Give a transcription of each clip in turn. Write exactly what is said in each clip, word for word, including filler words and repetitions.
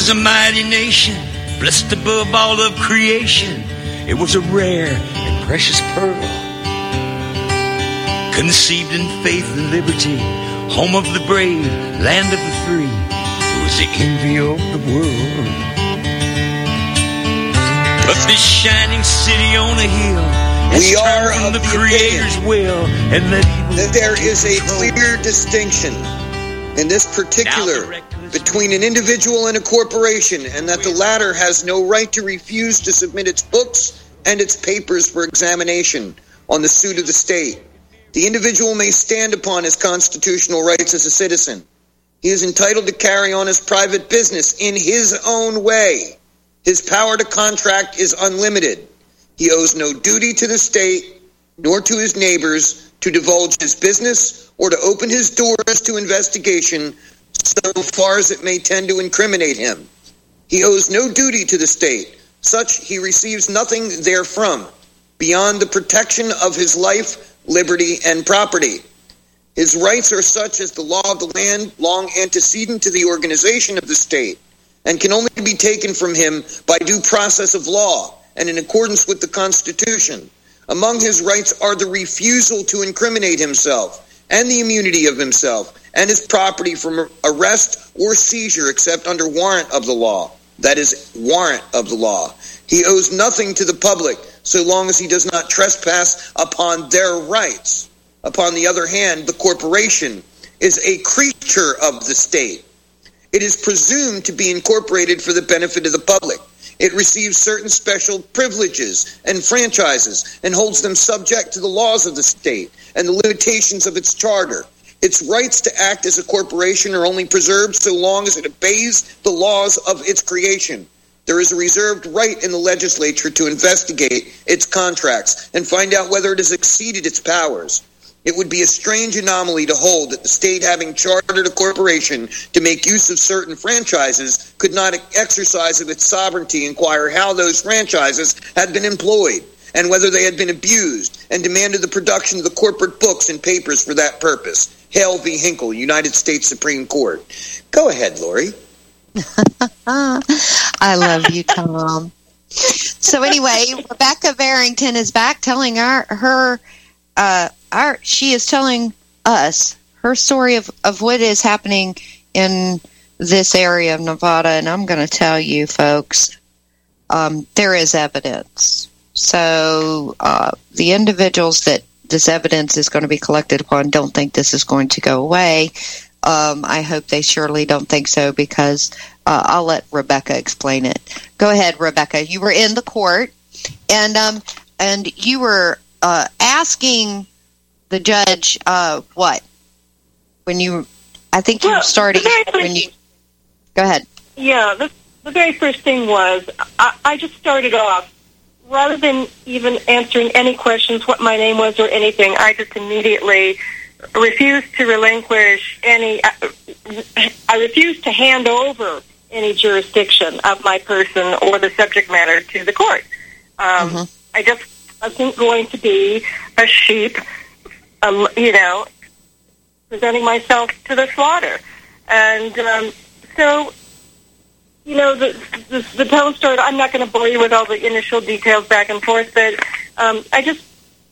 was a mighty nation, blessed above all of creation. It was a rare and precious pearl, conceived in faith and liberty, home of the brave, land of the free. It was the envy of the world. But this shining city on a hill has we are turned from of the, the Creator's will, and let evil that there take is a control. clear distinction in this particular between an individual and a corporation, and that the latter has no right to refuse to submit its books and its papers for examination on the suit of the state. The individual may stand upon his constitutional rights as a citizen. He is entitled to carry on his private business in his own way. His power to contract is unlimited. He owes no duty to the state, nor to his neighbors, to divulge his business or to open his doors to investigation so far as it may tend to incriminate him. He owes no duty to the state. Such he receives nothing therefrom, beyond the protection of his life, liberty, and property. His rights are such as the law of the land, long antecedent to the organization of the state, and can only be taken from him by due process of law and in accordance with the Constitution. Among his rights are the refusal to incriminate himself and the immunity of himself and his property from arrest or seizure except under warrant of the law. That is, warrant of the law. He owes nothing to the public so long as he does not trespass upon their rights. Upon the other hand, the corporation is a creature of the state. It is presumed to be incorporated for the benefit of the public. It receives certain special privileges and franchises and holds them subject to the laws of the state and the limitations of its charter. Its rights to act as a corporation are only preserved so long as it obeys the laws of its creation. There is a reserved right in the legislature to investigate its contracts and find out whether it has exceeded its powers. It would be a strange anomaly to hold that the state, having chartered a corporation to make use of certain franchises, could not exercise of its sovereignty inquire how those franchises had been employed and whether they had been abused, and demanded the production of the corporate books and papers for that purpose. Hale v. Hinkle, United States Supreme Court. Go ahead, Lori. I love you, Tom. So anyway, Rebecca Barrington is back telling our her uh, our she is telling us her story of, of what is happening in this area of Nevada, and I'm going to tell you, folks, um, there is evidence. So uh, the individuals that this evidence is going to be collected upon don't think this is going to go away. Um, I hope they surely don't think so, because uh, I'll let Rebecca explain it. Go ahead, Rebecca. You were in the court, and um, and you were uh, asking the judge uh, what when you. I think you well, started first, when you. Go ahead. Yeah, the, the very first thing was I, I just started off. Rather than even answering any questions, what my name was or anything, I just immediately refused to relinquish any, I refused to hand over any jurisdiction of my person or the subject matter to the court. Um, mm-hmm. I just wasn't going to be a sheep, um, you know, presenting myself to the slaughter. And um, so... You know, the, the, the tone started, I'm not going to bore you with all the initial details back and forth, but um, I just,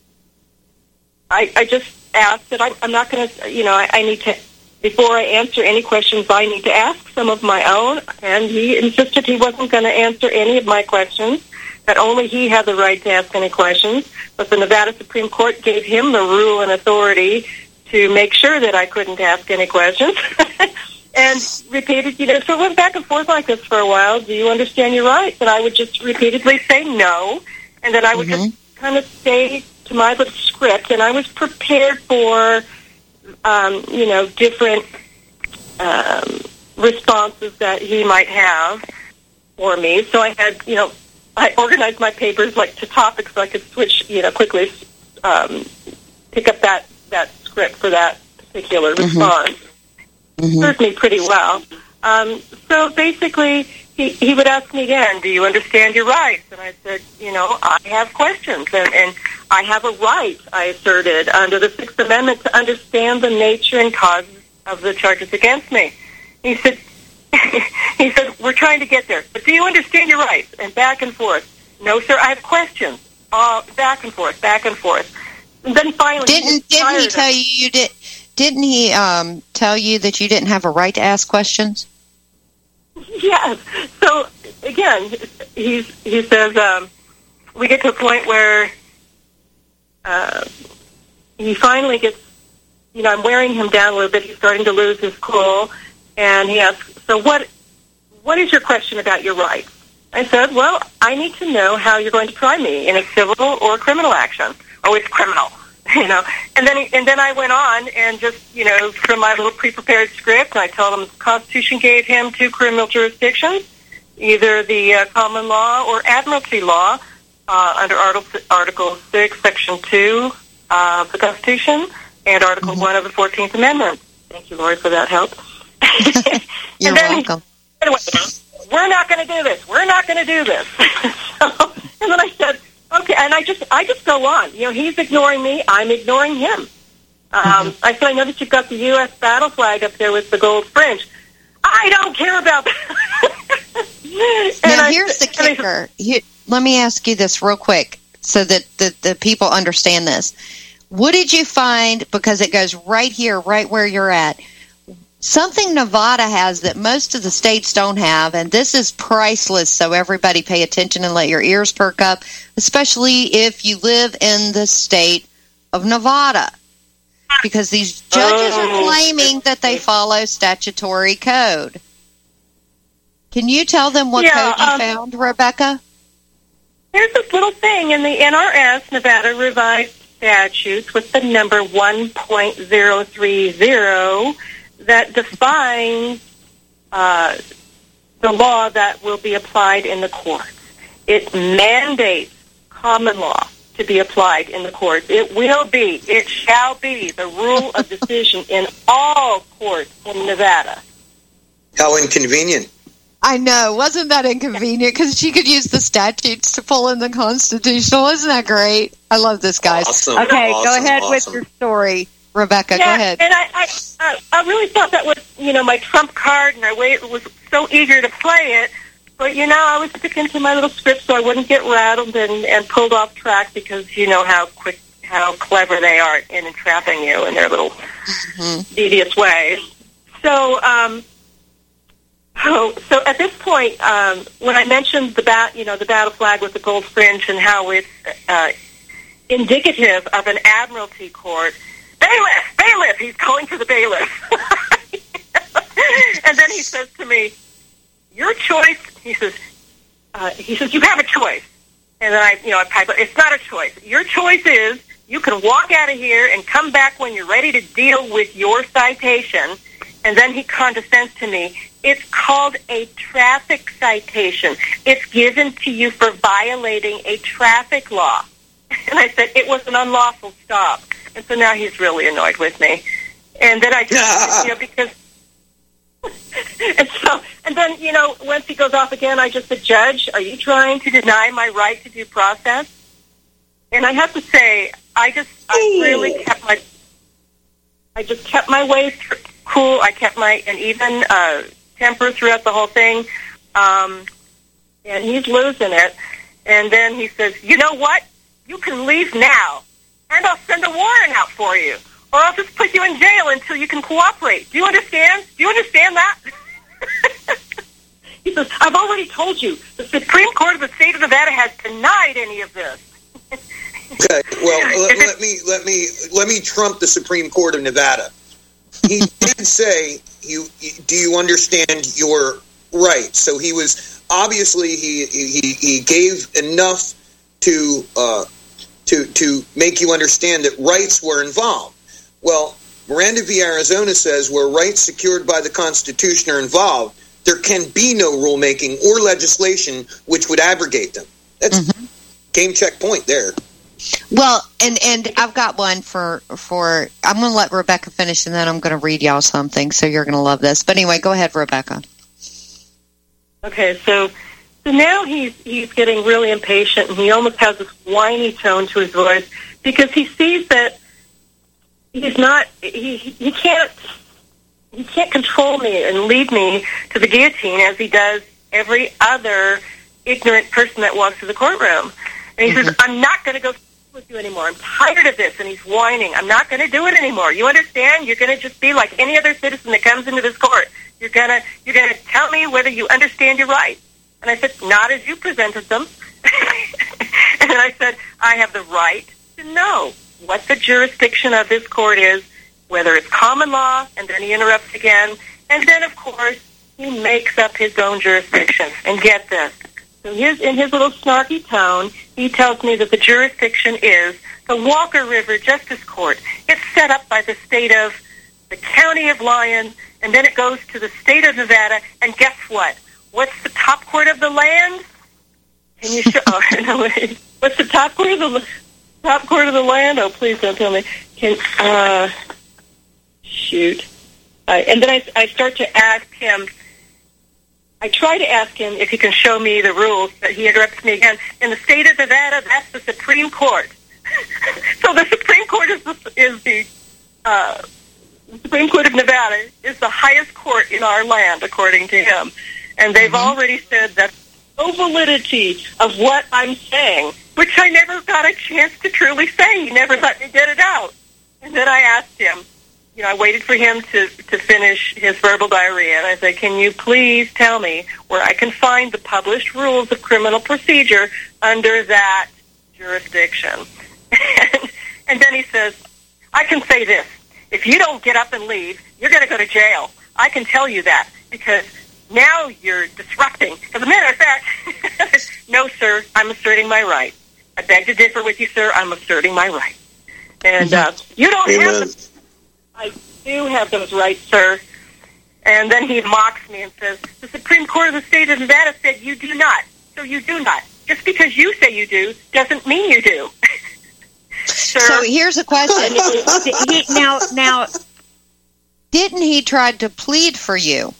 I, I just asked that I, I'm not going to, you know, I, I need to, before I answer any questions, I need to ask some of my own, and he insisted he wasn't going to answer any of my questions, that only he had the right to ask any questions, but the Nevada Supreme Court gave him the rule and authority to make sure that I couldn't ask any questions. And repeated, you know, so it went back and forth like this for a while. Do you understand your rights? And I would just repeatedly say no, and then I would mm-hmm. just kind of stay to my little script. And I was prepared for, um, you know, different um, responses that he might have for me. So I had, you know, I organized my papers like to topics so I could switch, you know, quickly um, pick up that, that script for that particular mm-hmm. response. Mm-hmm. Served me pretty well. Um, so basically, he, he would ask me again, do you understand your rights? And I said, you know, I have questions, and, and I have a right, I asserted, under the Sixth Amendment to understand the nature and cause of the charges against me. He said, he said, we're trying to get there. But do you understand your rights? And back and forth. No, sir, I have questions. Uh, back and forth, back and forth. And then finally, didn't he didn't he tell you you did? Didn't he um, tell you that you didn't have a right to ask questions? Yes. So again, he's he says um, we get to a point where uh, he finally gets. You know, I'm wearing him down a little bit. He's starting to lose his cool, and he asks, "So what? What is your question about your rights?" I said, "Well, I need to know how you're going to try me in a civil or criminal action. Oh, it's criminal, you know." And then, he, and then I went on and just, you know, from my little pre-prepared script, I told him the Constitution gave him two criminal jurisdictions, either the uh, common law or admiralty law uh, under Article Article Six, Section Two uh, of the Constitution, and Article mm-hmm. One of the Fourteenth Amendment. Thank you, Lord, for that help. You're welcome. He, anyway, we're not going to do this. We're not going to do this. So, and then I said, okay, and I just, I just go on. You know, he's ignoring me. I'm ignoring him. Um, mm-hmm. I said, I know that you've got the U S battle flag up there with the gold fringe. I don't care about that. Now, I, here's the kicker. Here, let me ask you this real quick so that the, the people understand this. What did you find, because it goes right here, right where you're at, something Nevada has that most of the states don't have, and this is priceless, so everybody pay attention and let your ears perk up, especially if you live in the state of Nevada, because these judges are claiming that they follow statutory code. Can you tell them what yeah, code you um, found, Rebecca? There's this little thing in the N R S, Nevada Revised Statutes, with the number one point zero three zero, that defines uh, the law that will be applied in the courts. It mandates common law to be applied in the courts. It will be, it shall be the rule of decision in all courts in Nevada. How inconvenient. I know. Wasn't that inconvenient? Because she could use the statutes to pull in the constitutional. Isn't that great? I love this, guys. Awesome. Okay, awesome, go ahead awesome. with your story, Rebecca. Yeah, go ahead. And I, I, I, I really thought that was, you know, my trump card, and I was so eager to play it. But, you know, I was sticking to my little script so I wouldn't get rattled and, and pulled off track, because you know how quick, how clever they are in entrapping you in their little mm-hmm. devious ways. So, um, oh, so at this point, um, when I mentioned the bat, you know, the battle flag with the gold fringe and how it's uh, indicative of an admiralty court, bailiff, bailiff, he's calling for the bailiff. And then he says to me, your choice, he says, uh, he says, you have a choice. And then I, you know, I pipe, it's not a choice. Your choice is you can walk out of here and come back when you're ready to deal with your citation. And then he condescends to me. It's called a traffic citation. It's given to you for violating a traffic law. And I said, it was an unlawful stop. And so now he's really annoyed with me. And then I just, you know, because, and so, and then, you know, once he goes off again, I just said, Judge, are you trying to deny my right to due process? And I have to say, I just, I really kept my, I just kept my ways cool. I kept my, an even uh, temper throughout the whole thing. Um, and he's losing it. And then he says, you know what? You can leave now, and I'll send a warrant out for you, or I'll just put you in jail until you can cooperate. Do you understand? Do you understand that? He says, I've already told you, the Supreme Court of the state of Nevada has denied any of this. Okay, well, let, let me let me let me trump the Supreme Court of Nevada. He did say, "You do you understand your rights?" So he was obviously he he he gave enough to uh, to to make you understand that rights were involved. Well, Miranda v. Arizona says where rights secured by the Constitution are involved, there can be no rulemaking or legislation which would abrogate them. That's mm-hmm. game check point there. Well, and, and I've got one for, for I'm going to let Rebecca finish, and then I'm going to read y'all something, so you're going to love this. But anyway, go ahead, Rebecca. Okay, so so now he's he's getting really impatient, and he almost has this whiny tone to his voice, because he sees that he's not, he he can't, he can't control me and lead me to the guillotine as he does every other ignorant person that walks through the courtroom. And he mm-hmm. says, I'm not going to go with you anymore. I'm tired of this. And he's whining. I'm not going to do it anymore. You understand? You're going to just be like any other citizen that comes into this court. You're going to you're going to tell me whether you understand your rights. And I said, not as you presented them. And then I said, I have the right to know what the jurisdiction of this court is, whether it's common law. And then he interrupts again. And then, of course, he makes up his own jurisdiction. And get this. So his, in his little snarky tone, he tells me that the jurisdiction is the Walker River Justice Court. It's set up by the state of the county of Lyon, and then it goes to the state of Nevada. And guess what? What's the top court of the land? Can you show? Oh, no, wait. What's the top court of the top court of the land? Oh, please don't tell me. Can uh, shoot. Uh, and then I, I start to ask him. I try to ask him if he can show me the rules, but he interrupts me again. In the state of Nevada, that's the Supreme Court. So the Supreme Court is the, is the uh, the Supreme Court of Nevada is the highest court in our land, according to him. And they've mm-hmm. already said that no validity of what I'm saying, which I never got a chance to truly say. He never let me get it out. And then I asked him, you know, I waited for him to, to finish his verbal diarrhea, and I said, can you please tell me where I can find the published rules of criminal procedure under that jurisdiction? And, and then he says, I can say this. If you don't get up and leave, you're going to go to jail. I can tell you that, because now you're disrupting. As a matter of fact, no, sir, I'm asserting my right. I beg to differ with you, sir. I'm asserting my right. And uh, you don't Amen. have the... I do have those rights, sir. And then he mocks me and says, the Supreme Court of the state of Nevada said you do not. So you do not. Just because you say you do doesn't mean you do. Sir, so here's a question. he, now, now, didn't he try to plead for you?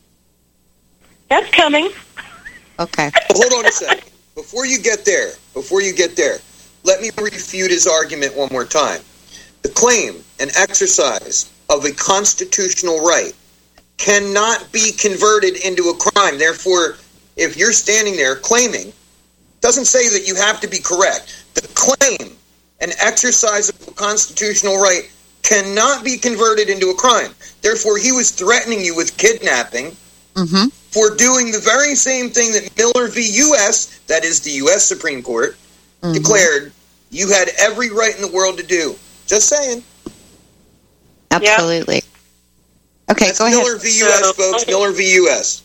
That's coming. Okay. Hold on a second. Before you get there, before you get there, let me refute his argument one more time. The claim and exercise of a constitutional right cannot be converted into a crime. Therefore, if you're standing there claiming, doesn't say that you have to be correct. The claim and exercise of a constitutional right cannot be converted into a crime. Therefore, he was threatening you with kidnapping mm-hmm. for doing the very same thing that Miller v. U S, that is the U S Supreme Court, mm-hmm. declared you had every right in the world to do. Just saying. Absolutely. Yep. Okay, That's go Miller ahead. v. U S, so, folks. Okay. Miller v. U S.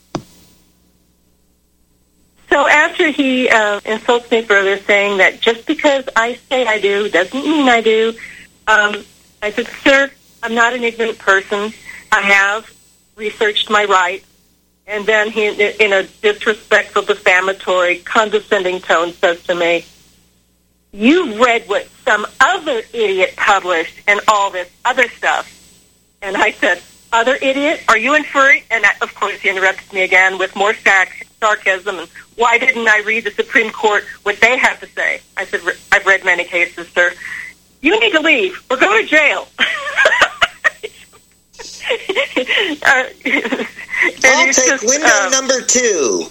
So after he uh, insults me further, saying that just because I say I do doesn't mean I do, um, I said, sir, I'm not an ignorant person. I have researched my rights. And then he, in a disrespectful, defamatory, condescending tone, says to me, you've read what some other idiot published and all this other stuff. And I said, other idiot? Are you inferring? And I, of course he interrupted me again with more sarc- sarcasm. And why didn't I read the Supreme Court, what they have to say? I said, I've read many cases, sir. You need to leave or go to jail. uh, I'll take just, window um, number two.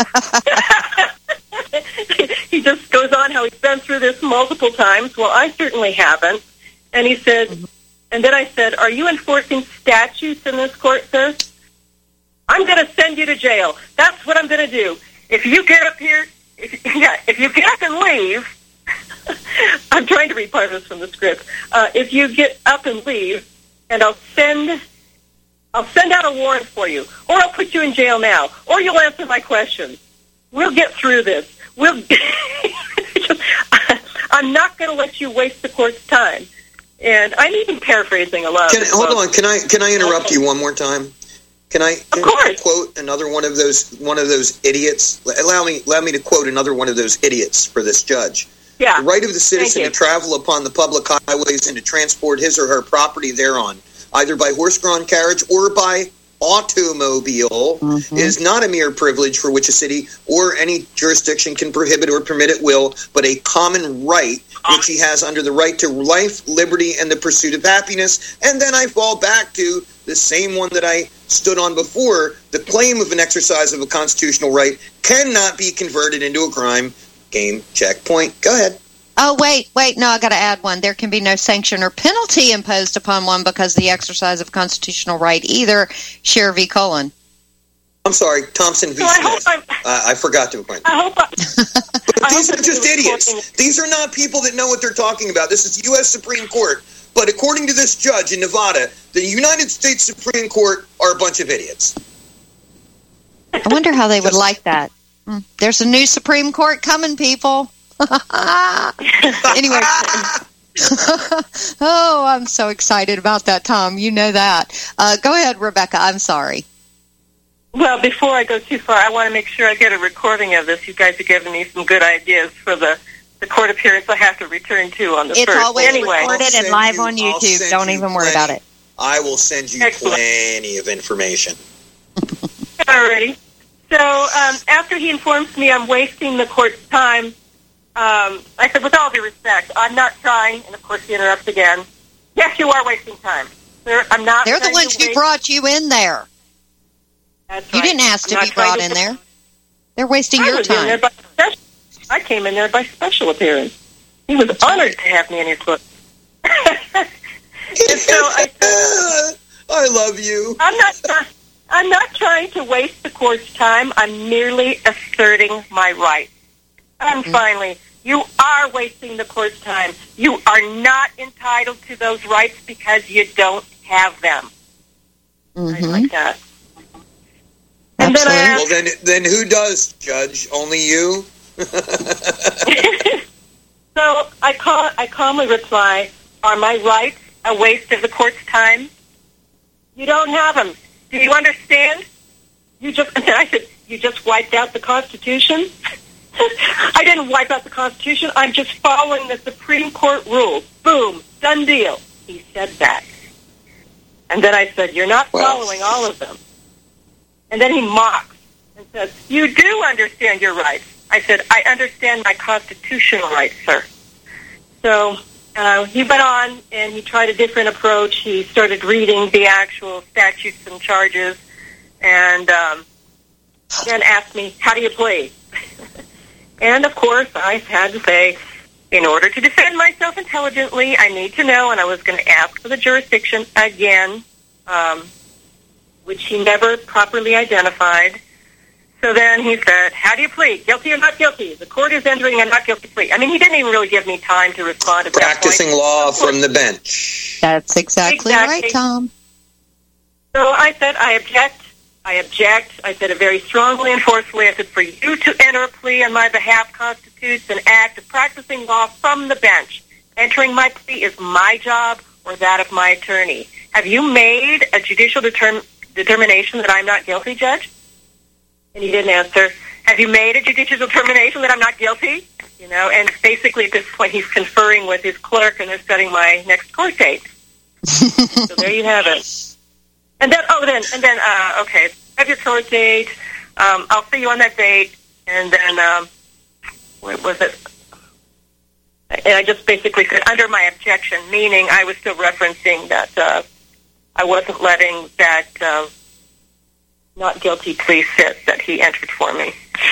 He just goes on how he's been through this multiple times. Well, I certainly haven't. And he said, mm-hmm. and then I said, are you enforcing statutes in this court, sir? I'm going to send you to jail. That's what I'm going to do. If you get up here, if, yeah, if you get up and leave, I'm trying to read part of this from the script. Uh, if you get up and leave, and I'll send, I'll send out a warrant for you, or I'll put you in jail now, or you'll answer my questions. We'll get through this. We'll. I'm not going to let you waste the court's time. And I'm even paraphrasing a lot. Can, hold on. Can I can I interrupt okay. you one more time? Can I, can of course. I quote another one of those one of those idiots? Allow me allow me to quote another one of those idiots for this judge. Yeah. The right of the citizen to travel upon the public highways and to transport his or her property thereon, either by horse-drawn carriage or by automobile mm-hmm. is not a mere privilege for which a city or any jurisdiction can prohibit or permit at will, but a common right which he has under the right to life, liberty, and the pursuit of happiness. And then I fall back to the same one that I stood on before. The claim of an exercise of a constitutional right cannot be converted into a crime. Game, checkpoint. Go ahead. Oh, wait, wait, no, I got to add one. There can be no sanction or penalty imposed upon one because of the exercise of constitutional right either. Cher v. Cullen. I'm sorry, Thompson v. So I, Smith. Uh, I forgot to point. I hope I, but I these hope are just idiots. Reporting. These are not people that know what they're talking about. This is the U S Supreme Court. But according to this judge in Nevada, the United States Supreme Court are a bunch of idiots. I wonder how they would like that. There's a new Supreme Court coming, people. Anyway. Oh, I'm so excited about that, Tom. You know that. Uh, go ahead, Rebecca. I'm sorry. Well, before I go too far, I want to make sure I get a recording of this. You guys are giving me some good ideas for the, the court appearance I have to return to on the it's first. It's always anyway. recorded and live you, on YouTube. Don't even worry plenty, about it. I will send you Excellent. plenty of information. Alrighty. So um, after he informs me I'm wasting the court's time, um, I said, with all due respect, I'm not trying, and of course he interrupts again. Yes, you are wasting time. Sir, I'm not They're the ones who brought you in there. That's you right. didn't ask I'm to be brought in there. They're wasting I your was in there time. by special, I came in there by special appearance. He was honored to have me in his book. And so I said, I love you. I'm not trying. I'm not trying to waste the court's time. I'm merely asserting my rights. And mm-hmm. finally, you are wasting the court's time. You are not entitled to those rights because you don't have them. Mm-hmm. I like that. And then I asked, well, then, then who does, Judge? Only you? So I, call, I calmly reply, are my rights a waste of the court's time? You don't have them. Do you understand? You just, and I said, you just wiped out the Constitution? I didn't wipe out the Constitution. I'm just following the Supreme Court rules. Boom. Done deal. He said that. And then I said, you're not following all of them. And then he mocks and says, you do understand your rights. I said, I understand my constitutional rights, sir. So uh, he went on and he tried a different approach. He started reading the actual statutes and charges and um, then asked me, how do you plead? And, of course, I had to say, in order to defend myself intelligently, I need to know, and I was going to ask for the jurisdiction again, um, which he never properly identified. So then he said, how do you plead? Guilty or not guilty? The court is entering a not guilty plea. I mean, he didn't even really give me time to respond at that point. Practicing law from the bench. That's exactly, exactly right, Tom. So I said, I object. I object. I said it very strongly and forcefully. I said, for you to enter a plea on my behalf constitutes an act of practicing law from the bench. Entering my plea is my job or that of my attorney. Have you made a judicial determ- determination that I'm not guilty, Judge? And he didn't answer. Have you made a judicial determination that I'm not guilty? You know, and basically at this point he's conferring with his clerk and they're setting my next court date. So there you have it. And then, oh, then, and then, uh, okay, have your court date. Um, I'll see you on that date. And then, um, what was it? And I just basically said, under my objection, meaning I was still referencing that uh, I wasn't letting that uh, not guilty plea sit that he entered for me.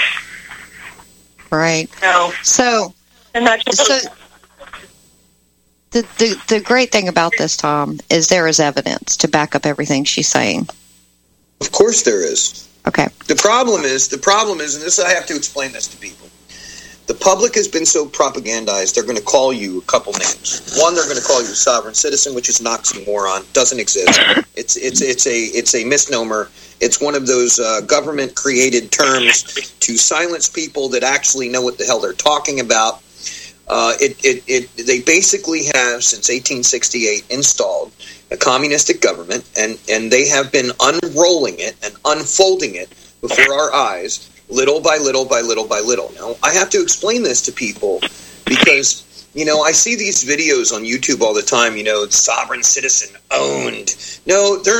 Right. So, so, and that's just, so the, the the great thing about this, Tom, is there is evidence to back up everything she's saying. Of course there is. Okay. The problem is, the problem is, and this I have to explain this to people. The public has been so propagandized, they're going to call you a couple names. One, they're going to call you a sovereign citizen, which is an oxymoron, doesn't exist. It's it's it's a it's a misnomer. It's one of those uh, government-created terms to silence people that actually know what the hell they're talking about. Uh, it, it it they basically have since eighteen sixty-eight installed a communistic government, and and they have been unrolling it and unfolding it before our eyes. Little by little by little by little. Now, I have to explain this to people because, you know, I see these videos on YouTube all the time, you know, sovereign citizen owned. No, they're not.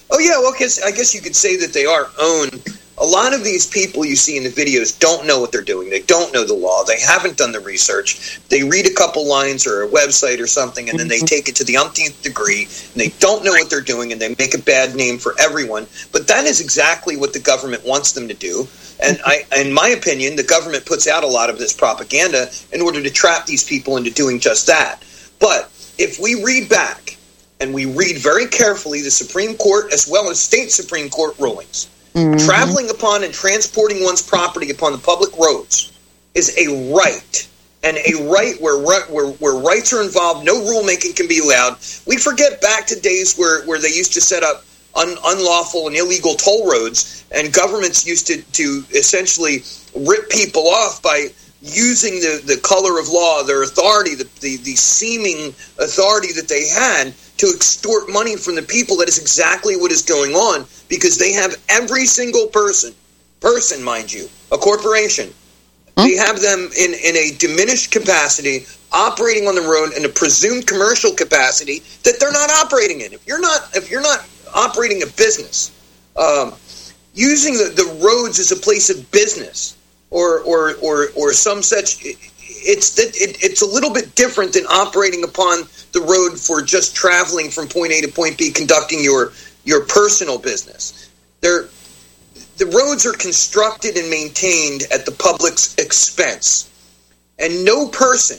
Oh, yeah, well, cause I guess you could say that they are owned. A lot of these people you see in the videos don't know what they're doing. They don't know the law. They haven't done the research. They read a couple lines or a website or something, and then they take it to the umpteenth degree, and they don't know what they're doing, and they make a bad name for everyone. But that is exactly what the government wants them to do. And I, in my opinion, the government puts out a lot of this propaganda in order to trap these people into doing just that. But if we read back, and we read very carefully the Supreme Court as well as state Supreme Court rulings, mm-hmm. traveling upon and transporting one's property upon the public roads is a right, and a right where where, where rights are involved, no rulemaking can be allowed. We forget back to days where, where they used to set up un, unlawful and illegal toll roads, and governments used to, to essentially rip people off by using the, the color of law, their authority, the, the, the seeming authority that they had to extort money from the people. That is exactly what is going on, because they have every single person, person, mind you, a corporation. Hmm? They have them in, in a diminished capacity, operating on the road in a presumed commercial capacity that they're not operating in. If you're not, if you're not operating a business, um, using the, the roads as a place of business, or or or, or some such, it's it, it's a little bit different than operating upon the road for just traveling from point A to point B, conducting your your personal business. They're, the roads are constructed and maintained at the public's expense, and no person,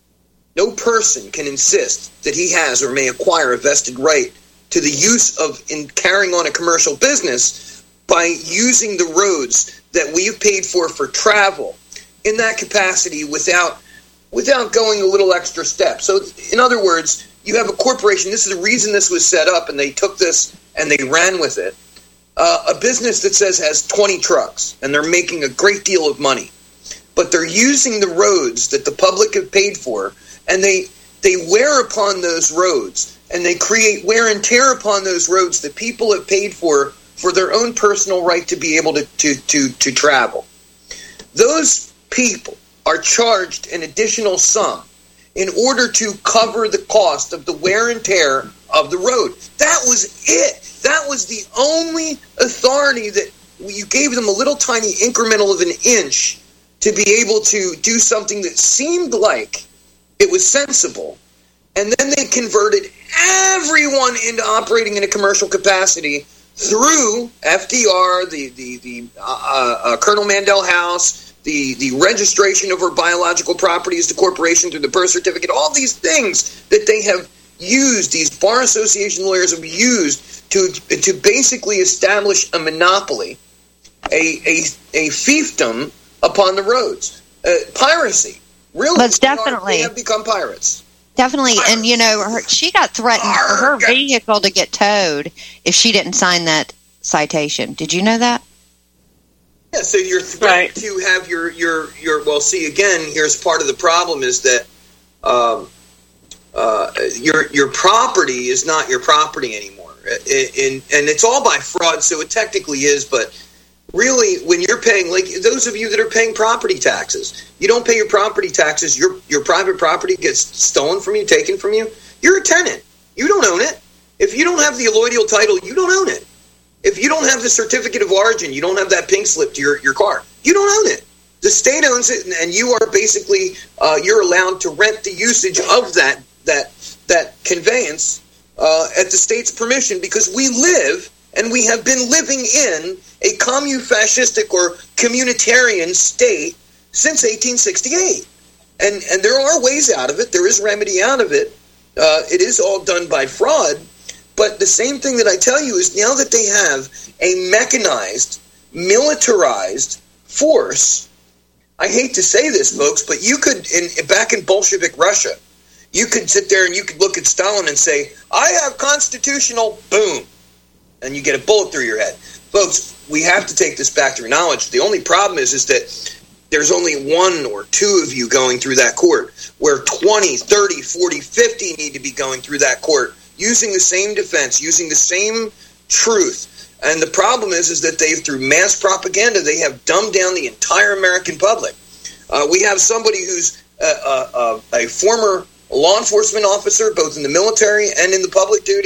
no person can insist that he has or may acquire a vested right to the use of in carrying on a commercial business by using the roads that we've paid for for travel in that capacity without without going a little extra step. So, in other words, you have a corporation. This is the reason this was set up, and they took this and they ran with it. Uh, a business that says has twenty trucks, and they're making a great deal of money, but they're using the roads that the public have paid for, and they they wear upon those roads, and they create wear and tear upon those roads that people have paid for for their own personal right to be able to, to, to, to travel. Those people are charged an additional sum in order to cover the cost of the wear and tear of the road. That was it. That was the only authority that you gave them, a little tiny incremental of an inch to be able to do something that seemed like it was sensible. And then they converted everyone into operating in a commercial capacity through F D R, the the the uh, uh, Colonel Mandel House, the the registration of her biological property as the corporation through the birth certificate, all these things that they have used, these bar association lawyers have used to to basically establish a monopoly, a a, a fiefdom upon the roads, uh, piracy. Really, but definitely they have become pirates. Definitely, and you know, her, she got threatened for her vehicle to get towed if she didn't sign that citation. Did you know that? Yeah, so you're threatened right. to have your, your, your, well, see, again, here's part of the problem is that um, uh, your your property is not your property anymore. And, and it's all by fraud, so it technically is, but really, when you're paying, like those of you that are paying property taxes, you don't pay your property taxes, your your private property gets stolen from you, taken from you, you're a tenant. You don't own it. If you don't have the allodial title, you don't own it. If you don't have the certificate of origin, you don't have that pink slip to your, your car, you don't own it. The state owns it, and you are basically, uh, you're allowed to rent the usage of that that that conveyance uh, at the state's permission, because we live, and we have been living in a commun-fascistic or communitarian state since eighteen sixty-eight. And and there are ways out of it. There is remedy out of it. Uh, it is all done by fraud. But the same thing that I tell you is now that they have a mechanized, militarized force, I hate to say this, folks, but you could, in back in Bolshevik Russia, you could sit there and you could look at Stalin and say, I have constitutional, boom, and you get a bullet through your head. Folks, we have to take this back to knowledge. The only problem is, is that there's only one or two of you going through that court, where twenty, thirty, forty, fifty need to be going through that court, using the same defense, using the same truth. And the problem is, is that they, through mass propaganda, they have dumbed down the entire American public. Uh, we have somebody who's a, a, a, a former law enforcement officer, both in the military and in the public duty,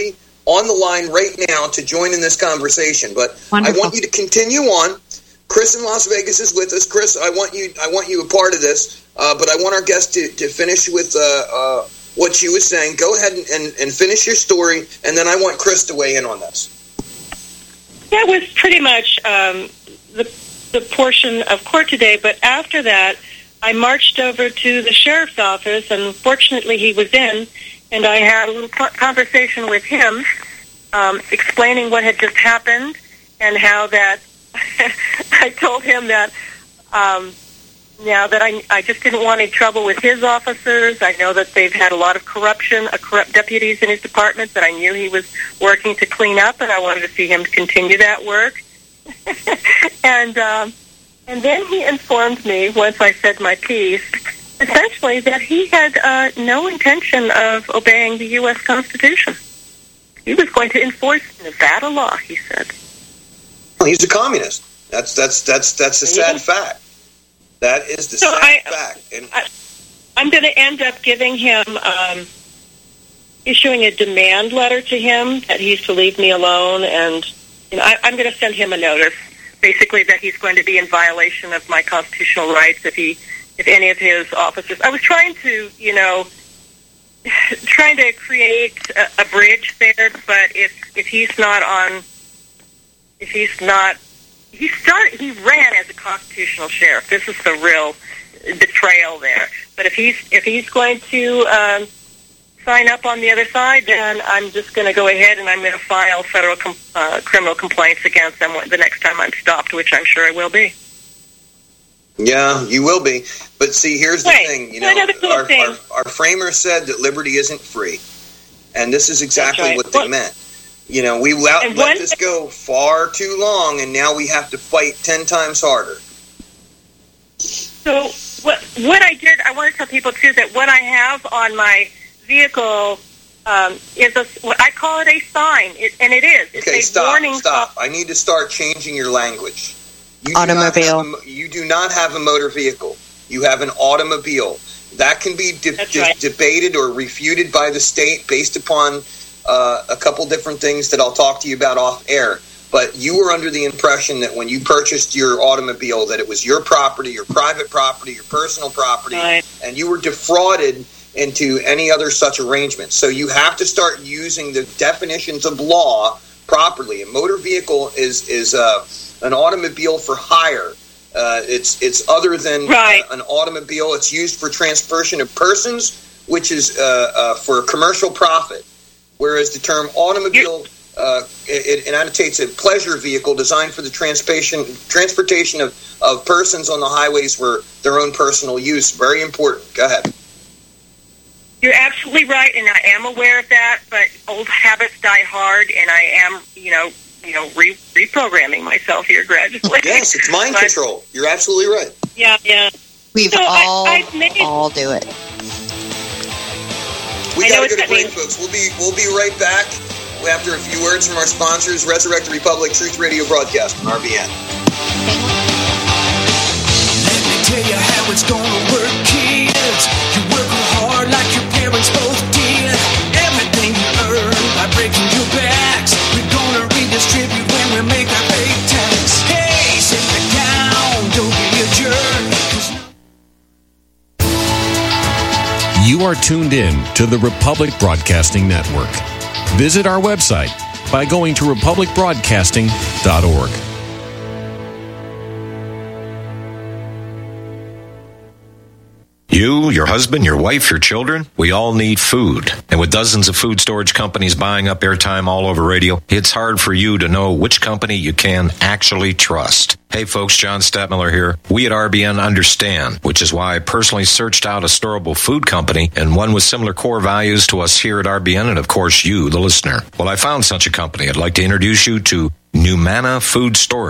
on the line right now to join in this conversation. But Wonderful. I want you to continue on. Chris in Las Vegas is with us. Chris, I want you I want you a part of this, uh, but I want our guest to, to finish with uh, uh, what she was saying. Go ahead and, and, and finish your story, and then I want Chris to weigh in on this. That was pretty much um, the, the portion of court today, but after that, I marched over to the sheriff's office, and fortunately he was in, and I had a little conversation with him, um, explaining what had just happened and how that I told him that um, now that I, I just didn't want any trouble with his officers. I know that they've had a lot of corruption, uh, corrupt deputies in his department that I knew he was working to clean up, and I wanted to see him continue that work. and um, and then he informed me, once I said my piece, essentially that he had uh, no intention of obeying the U S Constitution. He was going to enforce Nevada law, he said. He's a communist. That's that's that's that's a sad yeah. fact. That is the so sad I, fact. And I, I'm going to end up giving him, um, issuing a demand letter to him that he's to leave me alone, and you know, I, I'm going to send him a notice, basically that he's going to be in violation of my constitutional rights if he, if any of his officers. I was trying to, you know, trying to create a, a bridge there, but if if he's not on. If he's not, he started, he ran as a constitutional sheriff. This is the real betrayal there. But if he's if he's going to um, sign up on the other side, then I'm just going to go ahead and I'm going to file federal com- uh, criminal complaints against them the next time I'm stopped, which I'm sure I will be. Yeah, you will be. But see, here's the right. thing. You know, cool our, thing. our, our framers said that liberty isn't free, and this is exactly right. what they well, meant. You know, we let, let let this go far too long, and now we have to fight ten times harder. So what what I did, I want to tell people, too, that what I have on my vehicle um, is a, I call it a sign, it, and it is. It's okay, a stop, warning stop. sign. I need to start changing your language. You Automobile. Do not have a, you do not have a motor vehicle. You have an automobile. That can be de- de- right. debated or refuted by the state based upon uh, a couple different things that I'll talk to you about off air. But you were under the impression that when you purchased your automobile that it was your property, your private property, your personal property, right. and you were defrauded into any other such arrangement. So you have to start using the definitions of law properly. A motor vehicle is is uh, an automobile for hire. Uh, it's it's other than right. uh, an automobile. It's used for transportation of persons, which is uh, uh, for commercial profit. Whereas the term automobile uh, it, it annotates a pleasure vehicle designed for the transportation transportation of, of persons on the highways for their own personal use. Very important. Go ahead. You're absolutely right, and I am aware of that. But old habits die hard, and I am, you know. you know, re- reprogramming myself here gradually. Yes, it's mind but, control. You're absolutely right. Yeah, yeah. We've so all, I, I've made, all do it. We got to go to break, folks. We'll be we'll be right back after a few words from our sponsors, Resurrect the Republic Truth Radio Broadcast on R B N. Let me tell you how it's gonna work, kids. You work hard like your parents both did. Everything you earn by breaking your backs, we're gonna redistribute when we make our pay tax. Hey, sit down, don't be a jerk. You are tuned in to the Republic Broadcasting Network. Visit our website by going to republic broadcasting dot org. You, your husband, your wife, your children, we all need food. And with dozens of food storage companies buying up airtime all over radio, it's hard for you to know which company you can actually trust. Hey folks, John Stadtmiller here. We at R B N understand, which is why I personally searched out a storable food company and one with similar core values to us here at R B N and of course you, the listener. Well, I found such a company. I'd like to introduce you to Numana Food Storage.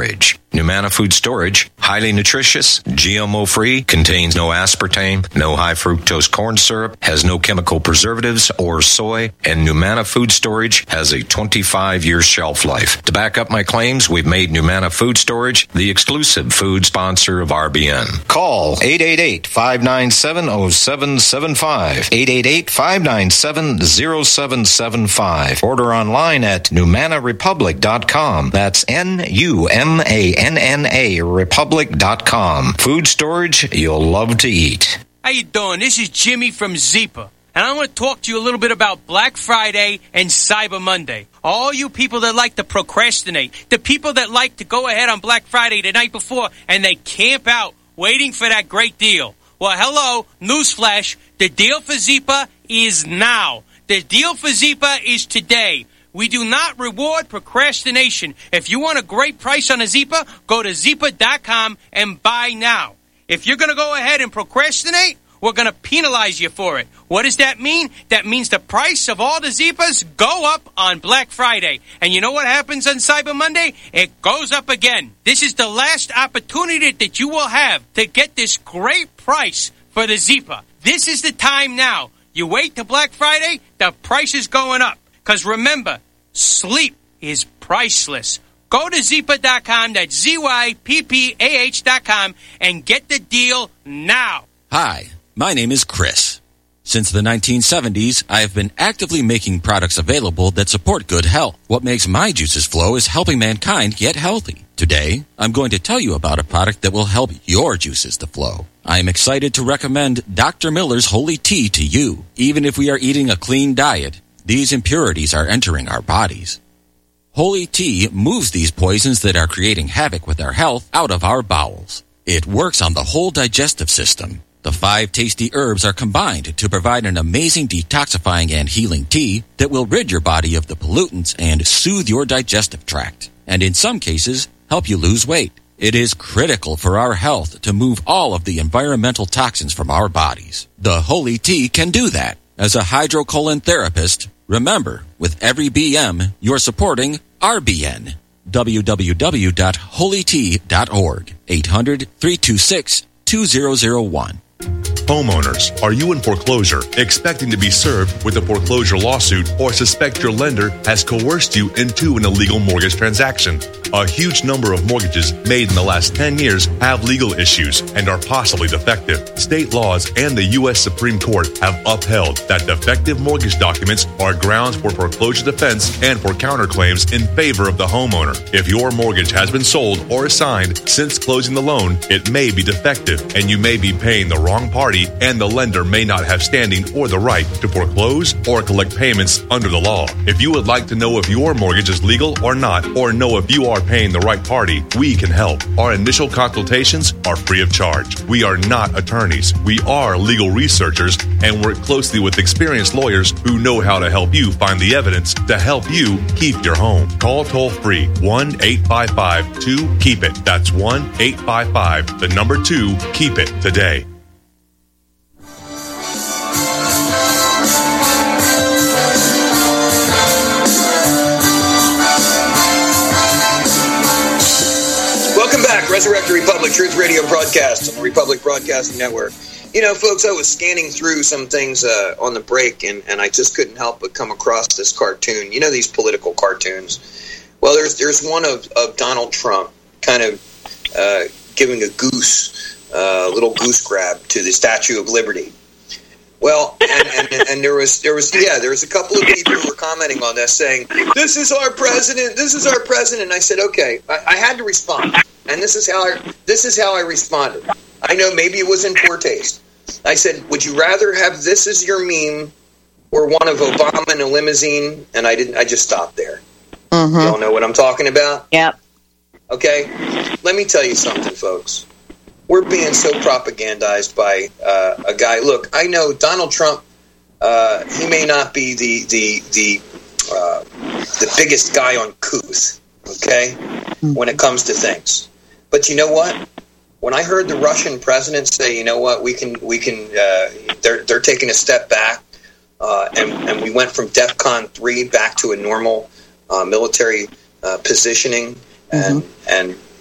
Numana Food Storage, highly nutritious, G M O-free, contains no aspartame, no high fructose corn syrup, has no chemical preservatives or soy, and Numana Food Storage has a twenty-five year shelf life. To back up my claims, we've made Numana Food Storage the exclusive food sponsor of R B N. Call eight eight eight, five nine seven, zero seven seven five, eight eight eight, five nine seven, zero seven seven five. Order online at numana republic dot com. That's N U M A N N A republic dot com. Food storage you'll love to eat. How you doing? This is Jimmy from Zepa, and I want to talk to you a little bit about Black Friday and Cyber Monday. All you people that like to procrastinate, the people that like to go ahead on Black Friday the night before and they camp out waiting for that great deal. Well, hello, newsflash, the deal for Zepa is now. The deal for Zepa is today. We do not reward procrastination. If you want a great price on a Zepa, go to zepa dot com and buy now. If you're going to go ahead and procrastinate, we're going to penalize you for it. What does that mean? That means the price of all the Zepas go up on Black Friday. And you know what happens on Cyber Monday? It goes up again. This is the last opportunity that you will have to get this great price for the Zepa. This is the time now. You wait till Black Friday, the price is going up. Because remember, sleep is priceless. Go to zepa dot com, that's Z Y P P A H dot com, and get the deal now. Hi, my name is Chris. Since the nineteen seventies, I have been actively making products available that support good health. What makes my juices flow is helping mankind get healthy. Today, I'm going to tell you about a product that will help your juices to flow. I am excited to recommend Doctor Miller's Holy Tea to you. Even if we are eating a clean diet, these impurities are entering our bodies. Holy Tea moves these poisons that are creating havoc with our health out of our bowels. It works on the whole digestive system. The five tasty herbs are combined to provide an amazing detoxifying and healing tea that will rid your body of the pollutants and soothe your digestive tract, and in some cases, help you lose weight. It is critical for our health to move all of the environmental toxins from our bodies. The Holy Tea can do that. As a hydrocolon therapist, remember, with every B M, you're supporting R B N. w w w dot holy tea dot org. eight hundred, three two six, two zero zero one. Homeowners, are you in foreclosure, expecting to be served with a foreclosure lawsuit, or suspect your lender has coerced you into an illegal mortgage transaction? A huge number of mortgages made in the last ten years have legal issues and are possibly defective. State laws and the U S Supreme Court have upheld that defective mortgage documents are grounds for foreclosure defense and for counterclaims in favor of the homeowner. If your mortgage has been sold or assigned since closing the loan, it may be defective and you may be paying the wrong party, and the lender may not have standing or the right to foreclose or collect payments under the law. If you would like to know if your mortgage is legal or not, or know if you are paying the right party, we can help. Our initial consultations are free of charge. We are not attorneys. We are legal researchers and work closely with experienced lawyers who know how to help you find the evidence to help you keep your home. Call toll free one eight five five two keep it. That's one eight five five, the number two, keep it today. Welcome back, Resurrect the Republic, Truth Radio broadcast on the Republic Broadcasting Network. You know, folks, I was scanning through some things uh, on the break, and, and I just couldn't help but come across this cartoon. You know, these political cartoons. Well, there's there's one of, of Donald Trump kind of uh, giving a goose, a uh, little goose grab to the Statue of Liberty. Well, and, and, and there was there was yeah, there was a couple of people who were commenting on this, saying, "This is our president. This is our president." And I said, "Okay." I, I had to respond, and this is how I this is how I responded. I know maybe it was in poor taste. I said, "Would you rather have this as your meme, or one of Obama in a limousine?" And I didn't. I just stopped there. Mm-hmm. You all know what I'm talking about? Yep. Okay. Let me tell you something, folks. We're being so propagandized by uh, a guy. Look, I know Donald Trump. Uh, he may not be the the the uh, the biggest guy on couth, okay, when it comes to things. But you know what? When I heard the Russian president say, "You know what? We can we can," uh, they're they're taking a step back, uh, and and we went from DEFCON three back to a normal uh, military uh, positioning, and mm-hmm. and.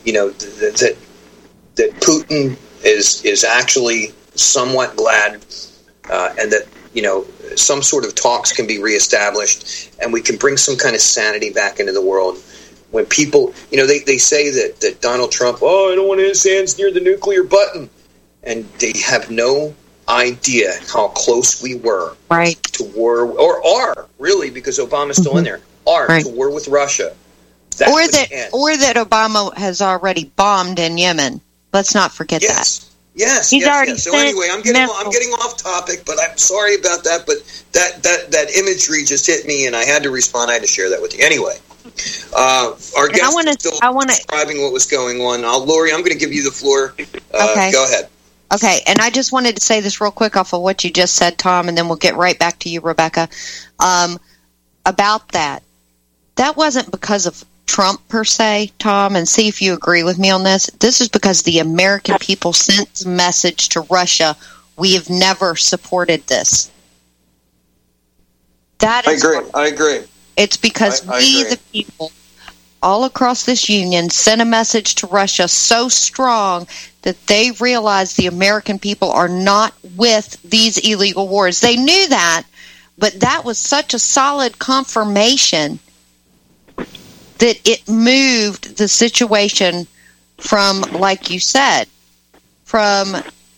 you know, that that, that Putin is is actually somewhat glad, uh, and that, you know, some sort of talks can be reestablished, and we can bring some kind of sanity back into the world. When people, you know, they, they say that, that Donald Trump, oh, I don't want his hands near the nuclear button. And they have no idea how close we were right. to war, or are, really, because Obama's still mm-hmm. in there, are right. to war with Russia. That or that end. or that Obama has already bombed in Yemen. Let's not forget yes. that. Yes, He's yes, already yes. So anyway, I'm getting I'm getting off topic, but I'm sorry about that. But that, that, that imagery just hit me, and I had to respond. I had to share that with you. Anyway, uh, our guest wanna, is still I wanna, describing what was going on. Uh, Lori, I'm going to give you the floor. Uh, okay. Go ahead. Okay, and I just wanted to say this real quick off of what you just said, Tom, and then we'll get right back to you, Rebecca, um, about that. That wasn't because of Trump per se, Tom, and see if you agree with me on this. This is because the American people sent a message to Russia. We have never supported this. That is I agree. I agree. It's because I, I we, agree. the people, all across this union, sent a message to Russia so strong that they realized the American people are not with these illegal wars. They knew that, but that was such a solid confirmation that it moved the situation from, like you said, from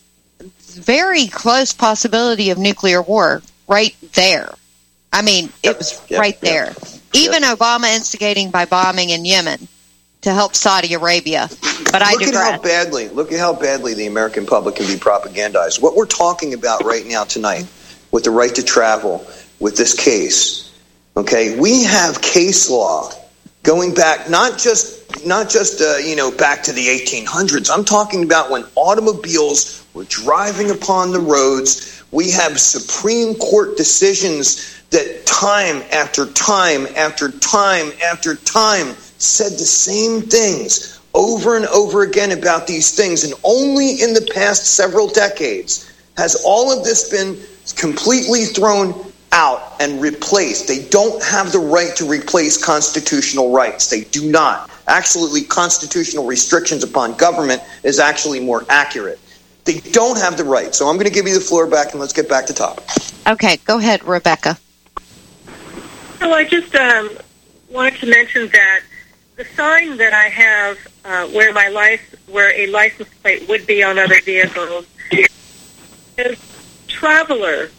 very close possibility of nuclear war right there. I mean, it yep, was yep, right there. Yep, Even yep. Obama instigating by bombing in Yemen to help Saudi Arabia. But I look digress. at how badly, look at how badly the American public can be propagandized. What we're talking about right now tonight, with the right to travel, with this case, okay, we have case law going back not just not just uh, you know back to the eighteen hundreds. I'm talking about when automobiles were driving upon the roads. We have Supreme Court decisions that time after time after time after time said the same things over and over again about these things. And only in the past several decades has all of this been completely thrown out and replaced. They don't have the right to replace constitutional rights. They do not. Actually, constitutional restrictions upon government is actually more accurate. They don't have the right. So I'm going to give you the floor back, and let's get back to topic. Okay, go ahead, Rebecca. So I just um, wanted to mention that the sign that I have uh, where my life, where a license plate would be on other vehicles is traveler,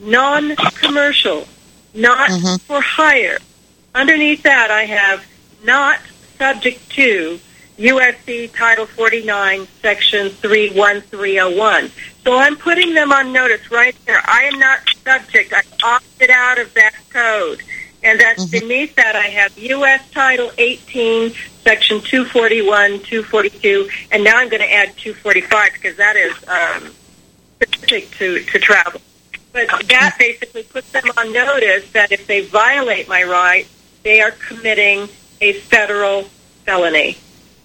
non-commercial, not mm-hmm. for hire. Underneath that, I have not subject to U S C Title forty-nine, Section three one three oh one. So I'm putting them on notice right there. I am not subject. I opted out of that code. And that's mm-hmm. beneath that I have U S Title eighteen, Section two forty-one, two forty-two, and now I'm going to add two forty-five because that is um, specific to, to travel. But that basically puts them on notice that if they violate my rights, they are committing a federal felony.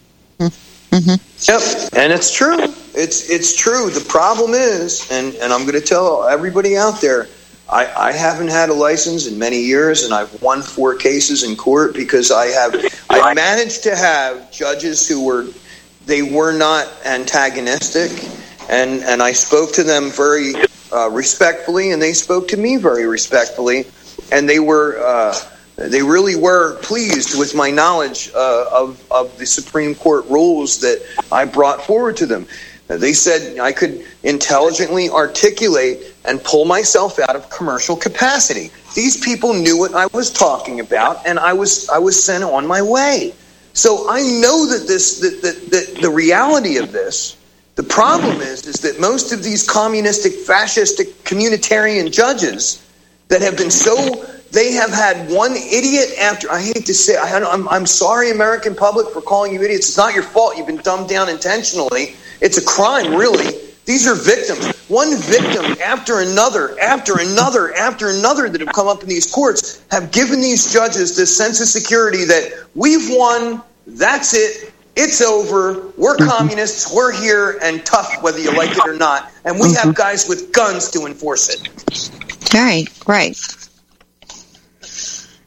Mm-hmm. Yep, and it's true. It's it's true. The problem is, and, and I'm going to tell everybody out there, I, I haven't had a license in many years, and I've won four cases in court because I have I managed to have judges who were they were not antagonistic, and and I spoke to them very uh, respectfully, and they spoke to me very respectfully, and they were. Uh, They really were pleased with my knowledge uh, of, of the Supreme Court rules that I brought forward to them. They said I could intelligently articulate and pull myself out of commercial capacity. These people knew what I was talking about, and I was I was sent on my way. So I know that this that, that, that the reality of this. The problem is is that most of these communistic, fascistic, communitarian judges that have been so. They have had one idiot after, I hate to say, I, I'm, I'm sorry, American public, for calling you idiots. It's not your fault. You've been dumbed down intentionally. It's a crime, really. These are victims. One victim after another, after another, after another that have come up in these courts have given these judges this sense of security that we've won, that's it, it's over, we're communists, we're here, and tough whether you like it or not. And we have guys with guns to enforce it. Right, right. It,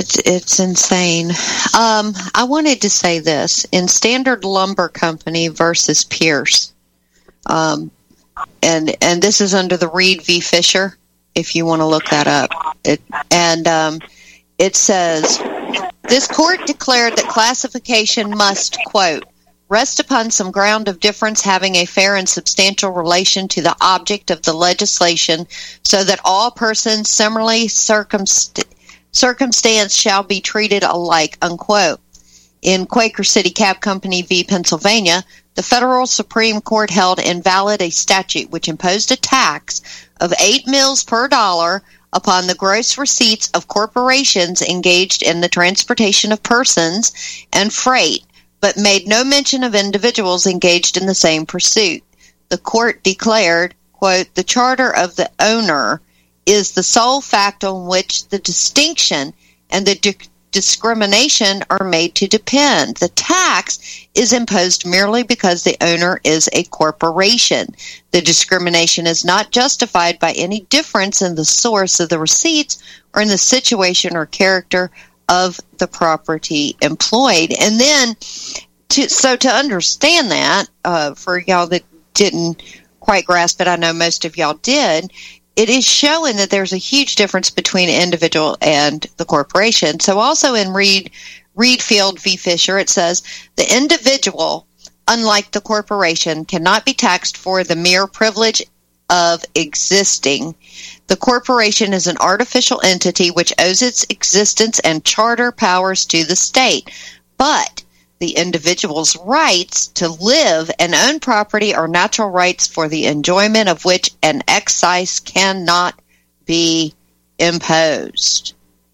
It's it's insane. Um, I wanted to say this in Standard Lumber Company versus Pierce, um, and and this is under the Reed v. Fisher. If you want to look that up, it and um, it says this court declared that classification must, quote, rest upon some ground of difference having a fair and substantial relation to the object of the legislation, so that all persons similarly circumst- circumstanced shall be treated alike, unquote. In Quaker City Cab Company v. Pennsylvania, the federal Supreme Court held invalid a statute which imposed a tax of eight mills per dollar upon the gross receipts of corporations engaged in the transportation of persons and freight, but made no mention of individuals engaged in the same pursuit. The court declared, quote, the charter of the owner is the sole fact on which the distinction and the di- discrimination are made to depend. The tax is imposed merely because the owner is a corporation. The discrimination is not justified by any difference in the source of the receipts or in the situation or character of the property employed. And then, to, so to understand that, uh, for y'all that didn't quite grasp it, I know most of y'all did, it is showing that there's a huge difference between an individual and the corporation. So also in Reed, Reedfield v. Fisher, it says, the individual, unlike the corporation, cannot be taxed for the mere privilege of existing. The corporation is an artificial entity which owes its existence and charter powers to the state. But the individual's rights to live and own property are natural rights for the enjoyment of which an excise cannot be imposed.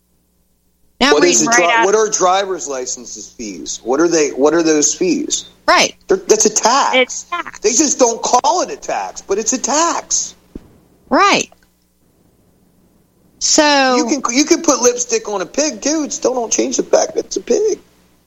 Now what, is right dri- out- what are driver's licenses fees? What are they? What are those fees? Right. They're, that's a tax. It's tax. They just don't call it a tax, but it's a tax. Right. So you can you can put lipstick on a pig too. It still don't change the fact that it's a pig.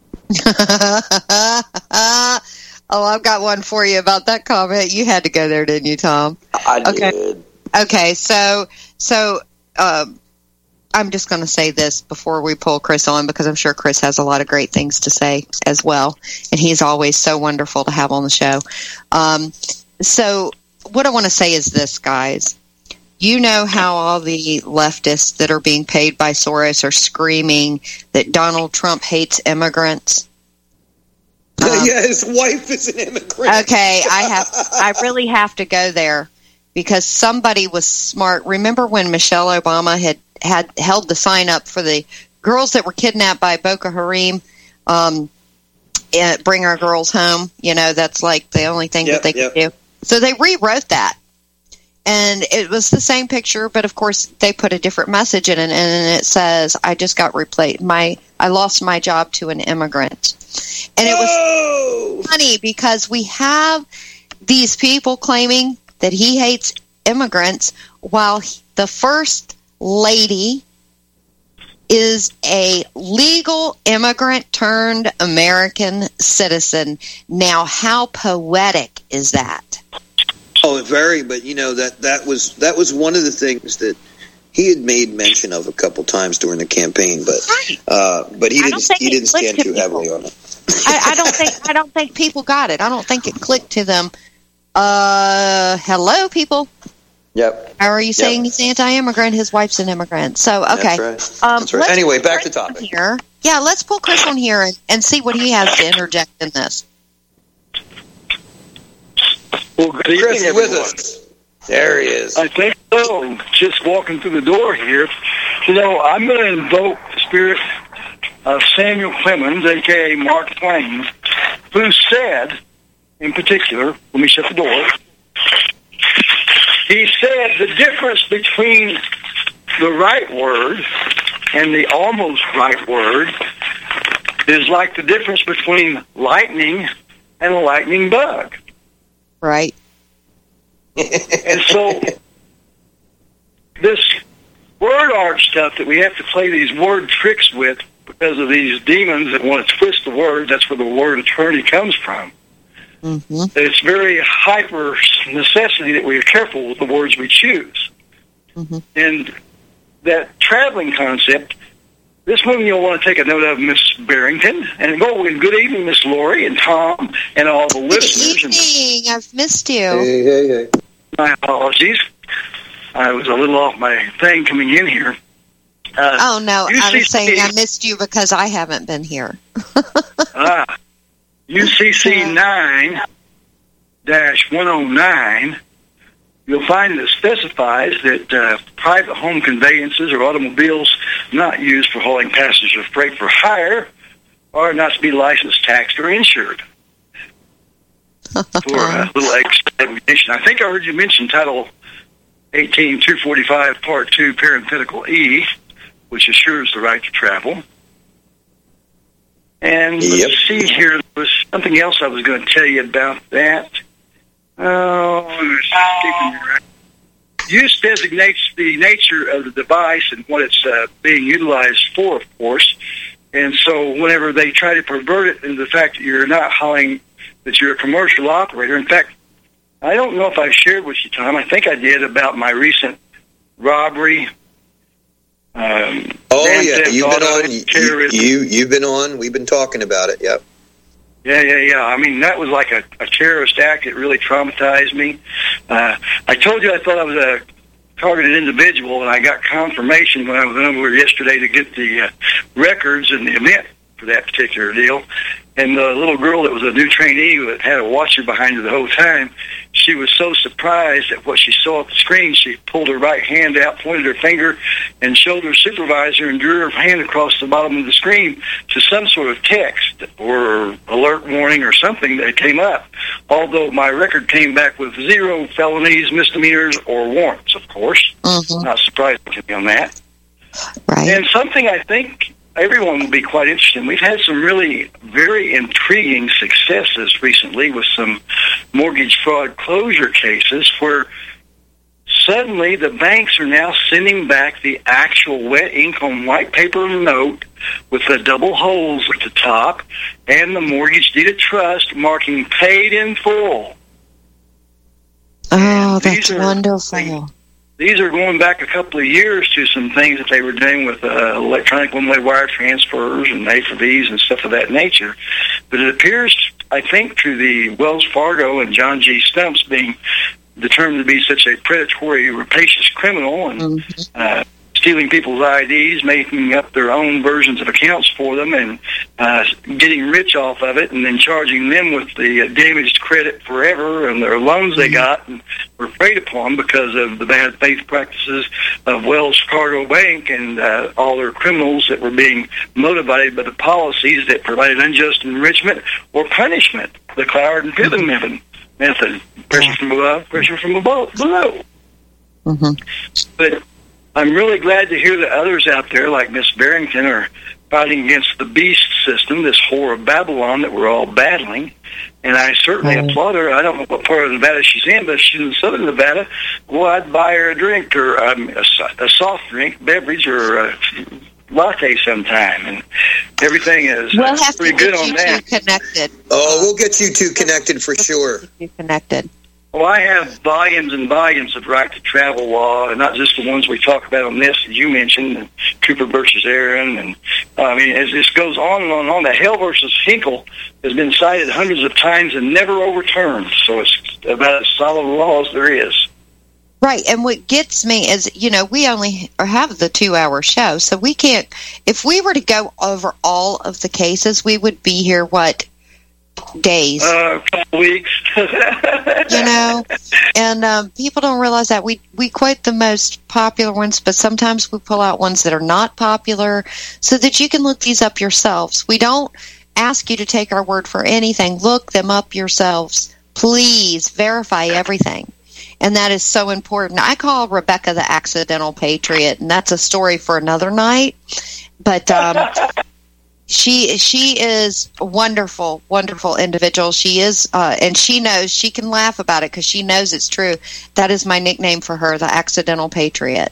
Oh, I've got one for you about that comment. You had to go there, didn't you, Tom? I okay. did. Okay, so so um, I'm just going to say this before we pull Chris on, because I'm sure Chris has a lot of great things to say as well, and he's always so wonderful to have on the show. Um, so what I want to say is this, guys. You know how all the leftists that are being paid by Soros are screaming that Donald Trump hates immigrants? Um, yeah, his wife is an immigrant. Okay, I have. I really have to go there because somebody was smart. Remember when Michelle Obama had, had held the sign up for the girls that were kidnapped by Boko Haram, um, and bring our girls home? You know, that's like the only thing yep, that they yep. could do. So they rewrote that. And it was the same picture, but of course they put a different message in it, and it says, "I just got replaced. My I lost my job to an immigrant." And it was oh! funny because we have these people claiming that he hates immigrants, while the first lady is a legal immigrant turned American citizen. Now, how poetic is that? Oh, very, but you know that that was that was one of the things that he had made mention of a couple times during the campaign, but uh, but he didn't he didn't stand too heavily on it. I, I don't think I don't think people got it. I don't think it clicked to them. Uh, hello, people. Yep. How are you saying yep. he's anti-immigrant? His wife's an immigrant. So okay. That's right. Um, That's right. Anyway, back to topic. Here. Yeah, let's pull Chris on here and, and see what he has to interject in this. Well, good evening, Chris is everyone. with us. There he is. I think so. Just walking through the door here. You know, I'm going to invoke the spirit of Samuel Clemens, a k a. Mark Twain, who said, in particular, let me shut the door, he said the difference between the right word and the almost right word is like the difference between lightning and a lightning bug. Right. And so this word art stuff that we have to play these word tricks with because of these demons that want to twist the word, that's where the word attorney comes from. Mm-hmm. It's very hyper necessity that we are careful with the words we choose. Mm-hmm. And that traveling concept, this one you'll want to take a note of, Miss Barrington, and go and good evening, Miss Lori and Tom and all the Good listeners. evening. And I've missed you. Hey, hey, hey. My apologies. I was a little off my thing coming in here. Uh, oh, no. U C C, I was saying I missed you because I haven't been here. ah, U C C nine dash one oh nine, you'll find that specifies that uh, private home conveyances or automobiles not used for hauling passengers or freight for hire are not to be licensed, taxed, or insured. For a little explanation, I think I heard you mention Title eighteen two forty-five, Part two, Parenthetical E, which assures the right to travel. And Yep. let's see here, there was something else I was going to tell you about that. Oh, use designates the nature of the device and what it's uh, being utilized for, of course. And so whenever they try to pervert it into the fact that you're not hauling, that you're a commercial operator. In fact, I don't know if I shared with you, Tom. I think I did, about my recent robbery. Um, oh yeah, you've been on. You, you you've been on. We've been talking about it. Yep. Yeah, yeah, yeah. I mean, that was like a, a terrorist act. It really traumatized me. Uh, I told you I thought I was a targeted individual, and I got confirmation when I was over yesterday to get the uh, records and the event for that particular deal. And the little girl that was a new trainee that had a watcher behind her the whole time, she was so surprised at what she saw at the screen, she pulled her right hand out, pointed her finger, and showed her supervisor and drew her hand across the bottom of the screen to some sort of text or alert warning or something that came up. Although my record came back with zero felonies, misdemeanors, or warrants, of course. Mm-hmm. Not surprising to me on that. Right. And something I think everyone will be quite interested in. We've had some really very intriguing successes recently with some mortgage fraud closure cases where suddenly the banks are now sending back the actual wet ink on white paper note with the double holes at the top and the mortgage deed of trust marking paid in full. Oh, And that's these are- wonderful. These are going back a couple of years to some things that they were doing with uh, electronic one-way wire transfers and A for V's and stuff of that nature. But it appears, I think, through the Wells Fargo and John G. Stumps being determined to be such a predatory, rapacious criminal and Mm-hmm. uh, stealing people's I Ds, making up their own versions of accounts for them, and uh, getting rich off of it, and then charging them with the uh, damaged credit forever and their loans they got and were preyed upon because of the bad faith practices of Wells Fargo Bank and uh, all their criminals that were being motivated by the policies that provided unjust enrichment or punishment, the Cloward and Piven method, method, pressure from above, pressure from above, below. Mm-hmm. But I'm really glad to hear that others out there, like Miss Barrington, are fighting against the beast system, this whore of Babylon that we're all battling. And I certainly Right. applaud her. I don't know what part of Nevada she's in, but if she's in southern Nevada, well, I'd buy her a drink or um, a, so- a soft drink, beverage, or a latte sometime. And everything is We'll uh, have to pretty good get on you that. two connected. Oh, we'll get you two connected for sure. Get you connected. Well, I have volumes and volumes of right to travel law, and not just the ones we talk about on this, as you mentioned, and Cooper versus Aaron, and uh, I mean, as this goes on and on and on, the Hell versus Hinkle has been cited hundreds of times and never overturned, so it's about as solid a law as there is. Right, and what gets me is, you know, we only have the two-hour show, so we can't, if we were to go over all of the cases, we would be here, what, days? Uh, a couple weeks. You know, and um, people don't realize that we, we quote the most popular ones, but sometimes we pull out ones that are not popular so that you can look these up yourselves. We don't ask you to take our word for anything. Look them up yourselves. Please verify everything. And that is so important. I call Rebecca the accidental patriot, and that's a story for another night. But um, she she is a wonderful, wonderful individual. She is, uh, and she knows, she can laugh about it because she knows it's true. That is my nickname for her, the accidental patriot.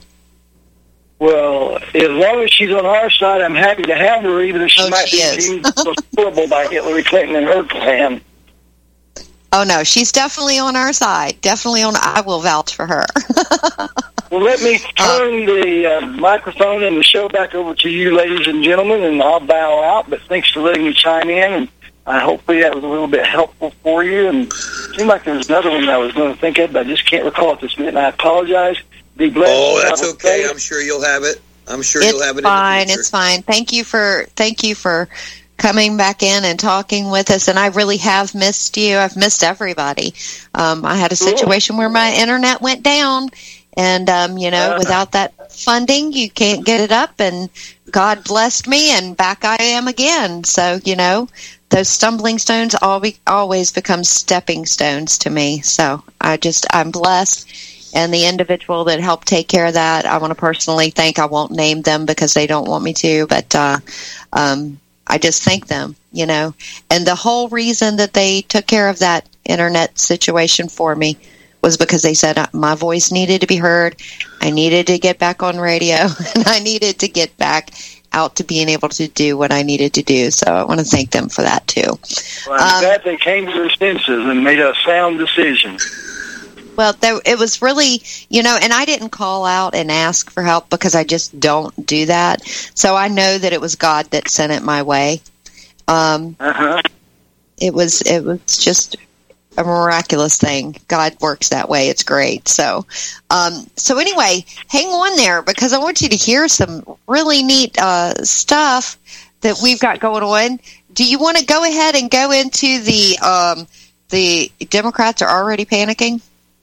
Well, as long as she's on our side, I'm happy to have her, even if she Oh, might she be is. deemed horrible by Hillary Clinton and her clan. Oh, no, she's definitely on our side. Definitely on, I will vouch for her. Well, let me turn the uh, microphone and the show back over to you, ladies and gentlemen, and I'll bow out. But thanks for letting me chime in, and I hopefully that was a little bit helpful for you. And it seemed like there was another one I was going to think of, but I just can't recall at this minute, and I apologize. Be blessed. Oh, that's okay. I'm sure you'll have it. I'm sure it's you'll have it fine. in the future. It's fine. Thank you for thank you for coming back in and talking with us. And I really have missed you. I've missed everybody. Um, I had a situation where my internet went down, and um, you know, uh, without that funding, you can't get it up. And God blessed me, and back I am again. So you know, those stumbling stones always always become stepping stones to me. So I just I'm blessed. And the individual that helped take care of that, I want to personally thank. I won't name them because they don't want me to, but uh, um, I just thank them, you know. And the whole reason that they took care of that internet situation for me was because they said my voice needed to be heard. I needed to get back on radio, and I needed to get back out to being able to do what I needed to do. So I want to thank them for that, too. Well, I'm um, glad they came to their senses and made a sound decision. Well, there, it was really, you know, and I didn't call out and ask for help because I just don't do that. So I know that it was God that sent it my way. Um, uh-huh. It was, it was just a miraculous thing. God works that way. It's great. So, um, so anyway, hang on there because I want you to hear some really neat uh, stuff that we've got going on. Do you want to go ahead and go into the um, the Democrats are already panicking?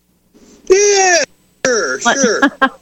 Yeah, sure, sure.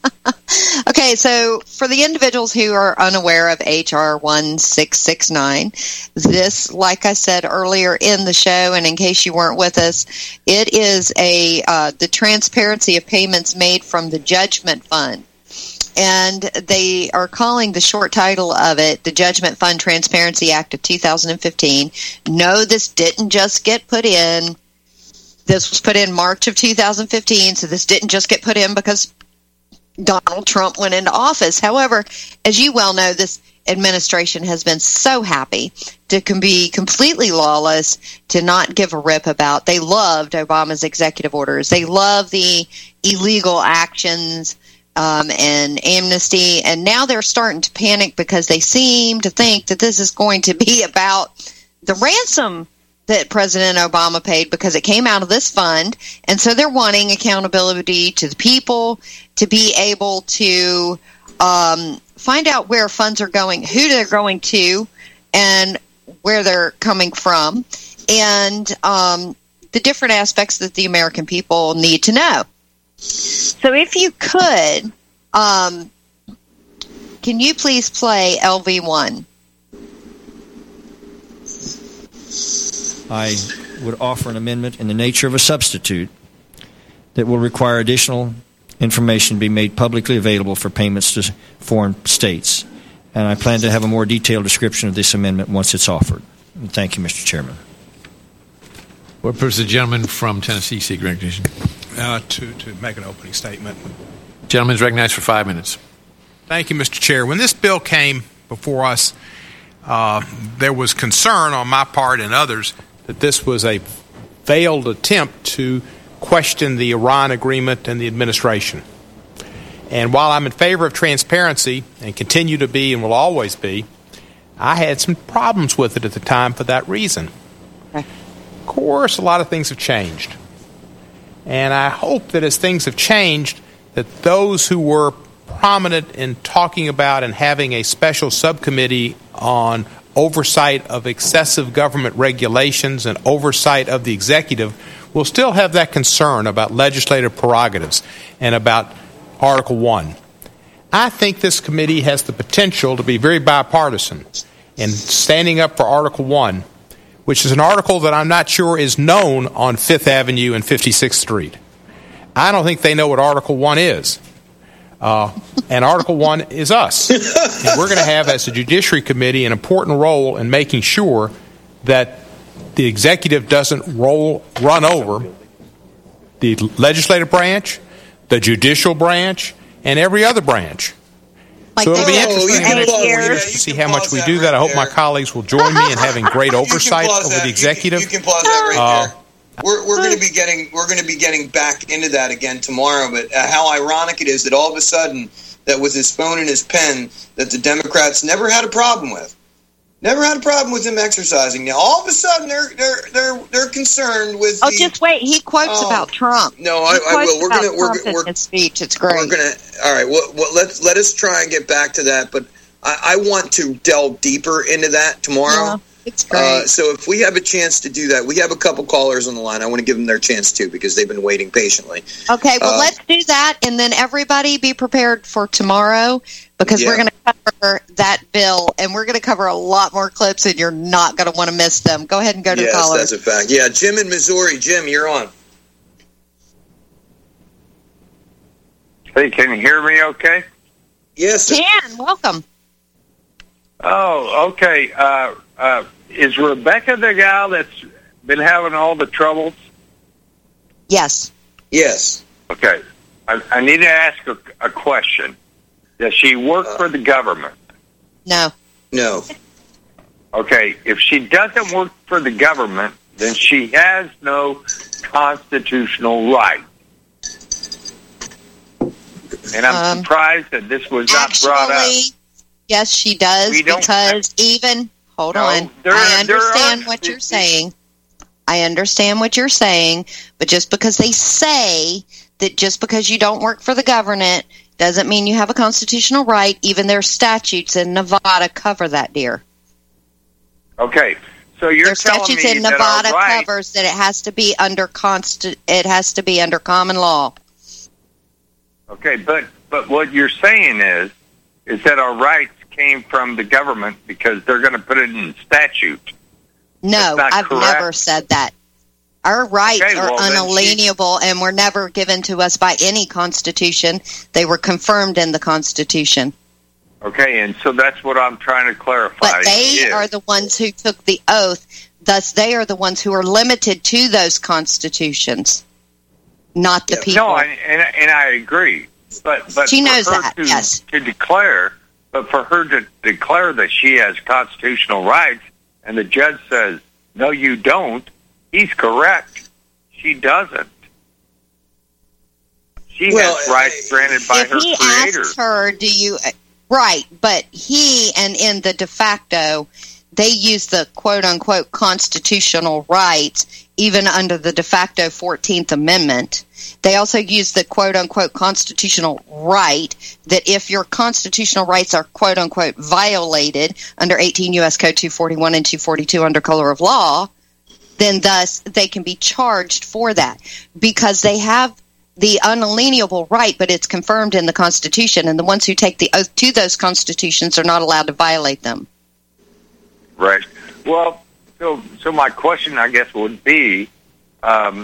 Okay, so for the individuals who are unaware of H R one six six nine, this, like I said earlier in the show, and in case you weren't with us, it is a uh, the transparency of payments made from the Judgment Fund. And they are calling the short title of it the Judgment Fund Transparency Act of two thousand fifteen. No, this didn't just get put in. This was put in March of two thousand fifteen, so this didn't just get put in because Donald Trump went into office. However, as you well know, this administration has been so happy to can be completely lawless, to not give a rip about. They loved Obama's executive orders. They love the illegal actions um, and amnesty, and now they're starting to panic because they seem to think that this is going to be about the ransom that President Obama paid because it came out of this fund, and so they're wanting accountability to the people to be able to um, find out where funds are going, who they're going to, and where they're coming from, and um, the different aspects that the American people need to know. So if you could, um, can you please play L V one? I would offer an amendment in the nature of a substitute that will require additional information to be made publicly available for payments to foreign states. And I plan to have a more detailed description of this amendment once it's offered. And thank you, Mister Chairman. What purpose the gentleman from Tennessee seek recognition? Uh, to, to make an opening statement. Gentleman's recognized for five minutes. Thank you, Mister Chair. When this bill came before us, uh, there was concern on my part and others that this was a failed attempt to question the Iran agreement and the administration. And while I'm in favor of transparency and continue to be and will always be, I had some problems with it at the time for that reason. Okay. Of course, a lot of things have changed. And I hope that as things have changed, that those who were prominent in talking about and having a special subcommittee on oversight of excessive government regulations and oversight of the executive will still have that concern about legislative prerogatives and about Article one. I think this committee has the potential to be very bipartisan in standing up for Article one, which is an article that I'm not sure is known on Fifth Avenue and fifty-sixth Street. I don't think they know what Article one is. Uh, and Article one is us. And we're going to have, as a Judiciary Committee, an important role in making sure that the executive doesn't roll, run over the legislative branch, the judicial branch, and every other branch. Like so it'll be oh, interesting to see how much we do that. I hope my colleagues will join me in having great oversight over the executive. You can, you can pause that right uh, there. We're we're going to be getting we're going to be getting back into that again tomorrow. But uh, how ironic it is that all of a sudden, that with his phone and his pen, that the Democrats never had a problem with, never had a problem with him exercising. Now all of a sudden they're they're they're they're concerned with. Oh, the, just wait. He quotes oh, about Trump. No, I, I will. We're gonna we're Trump we're in his speech. It's great. We're gonna all right. Well, well, let let us try and get back to that. But I, I want to delve deeper into that tomorrow. Yeah. It's great. Uh, so if we have a chance to do that, we have a couple callers on the line. I want to give them their chance too because they've been waiting patiently. Okay, well, uh, let's do that, and then everybody be prepared for tomorrow because Yeah. we're going to cover that bill, and we're going to cover a lot more clips, and you're not going to want to miss them. Go ahead and go to yes, the caller. that's a fact. Yeah, Jim in Missouri. Jim, you're on. Hey, can you hear me okay? Yes, sir. Dan, welcome. Oh, okay. Uh, uh, is Rebecca the gal that's been having all the troubles? Yes. Yes. Okay. I, I need to ask a, a question. Does she work uh, for the government? No. No. Okay. If she doesn't work for the government, then she has no constitutional right. And I'm um, surprised that this was not actually, brought up. Yes, she does, because even, hold no, on, there, I understand are, what you're saying. I understand what you're saying, but just because they say that just because you don't work for the government doesn't mean you have a constitutional right. Even their statutes in Nevada cover that, dear. Okay, so you're their telling statutes me in that Nevada our right, covers that it has to be under consti- it has to be under common law. Okay, but but what you're saying is is that our rights came from the government because they're going to put it in statute. No, I've correct. never said that. Our rights okay, are well, unalienable she... and were never given to us by any constitution. They were confirmed in the Constitution. Okay, and so that's what I'm trying to clarify. But they is. are the ones who took the oath. Thus, they are the ones who are limited to those constitutions, not the people. No, I, and, and I agree. But, but she for knows her that, to, yes. to declare, but for her to declare that she has constitutional rights, and the judge says, no, you don't, he's correct. She doesn't. She well, has rights granted by if her he creator. Asks her, do you... Right, but he and in the de facto, they use the quote-unquote constitutional rights, even under the de facto fourteenth Amendment. They also use the quote-unquote constitutional right that if your constitutional rights are quote-unquote violated under eighteen U S Code two forty-one and two forty-two under color of law, then thus they can be charged for that because they have the unalienable right, but it's confirmed in the Constitution, and the ones who take the oath to those constitutions are not allowed to violate them. Right. Well, so so my question, I guess, would be, um,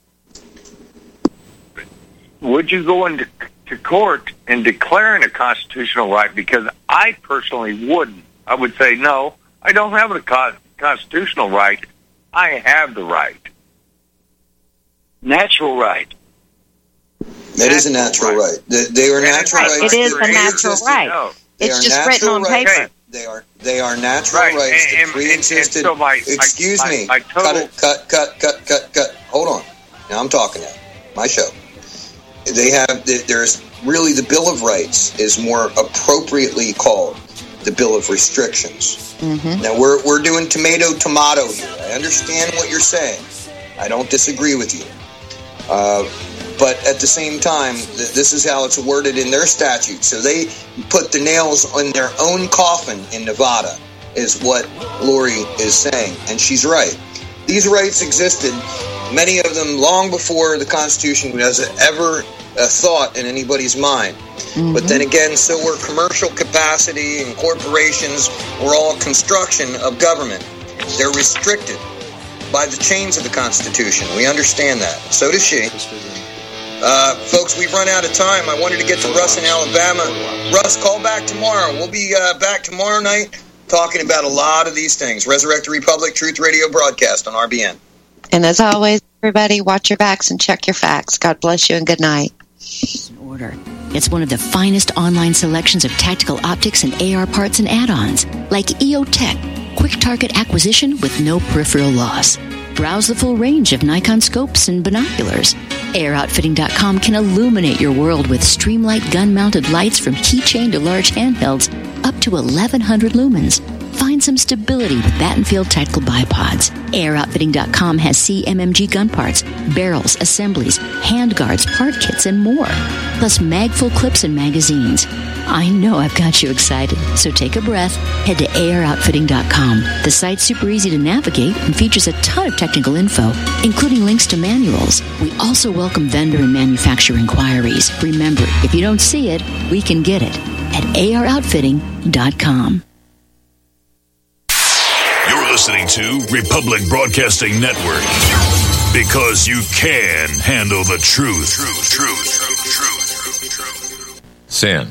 would you go into to court and declaring a constitutional right? Because I personally wouldn't. I would say, no, I don't have a co- constitutional right. I have the right. Natural right. That is a natural right. They, they are natural right. rights. It is a natural right. No. It's just written on rights. paper. They are they are natural right. rights and, that pre-existed. So my, excuse my, me. My, my total... Cut it. Cut. Cut. Cut. Cut. Cut. Hold on. Now I'm talking now. My show. They have. There's really the Bill of Rights is more appropriately called the Bill of Restrictions. Mm-hmm. Now we're we're doing tomato tomato here. I understand what you're saying. I don't disagree with you. Uh, But at the same time, th- this is how it's worded in their statute. So they put the nails on their own coffin in Nevada, is what Lori is saying. And she's right. These rights existed, many of them long before the Constitution was ever a thought in anybody's mind. Mm-hmm. But then again, so were commercial capacity and corporations were all construction of government. They're restricted by the chains of the Constitution. We understand that. So does she. Uh, folks, we've run out of time. I wanted to get to Russ in Alabama. Russ, call back tomorrow. We'll be uh, back tomorrow night talking about a lot of these things. Resurrect the Republic, Truth Radio broadcast on R B N. And as always, everybody, watch your backs and check your facts. God bless you and good night. Order. It's one of the finest online selections of tactical optics and A R parts and add-ons, like E O Tech, quick target acquisition with no peripheral loss. Browse the full range of Nikon scopes and binoculars. A R Outfitting dot com can illuminate your world with Streamlight gun-mounted lights from keychain to large handhelds up to eleven hundred lumens. Find some stability with Battenfield Tactical Bipods. A R Outfitting dot com has C M M G gun parts, barrels, assemblies, handguards, part kits, and more. Plus magful clips and magazines. I know I've got you excited, so take a breath. Head to A R Outfitting dot com. The site's super easy to navigate and features a ton of technical info, including links to manuals. We also welcome vendor and manufacturer inquiries. Remember, if you don't see it, we can get it at A R Outfitting dot com. You're listening to Republic Broadcasting Network, because you can handle the truth. Truth, truth, truth, truth, truth, truth. Sin.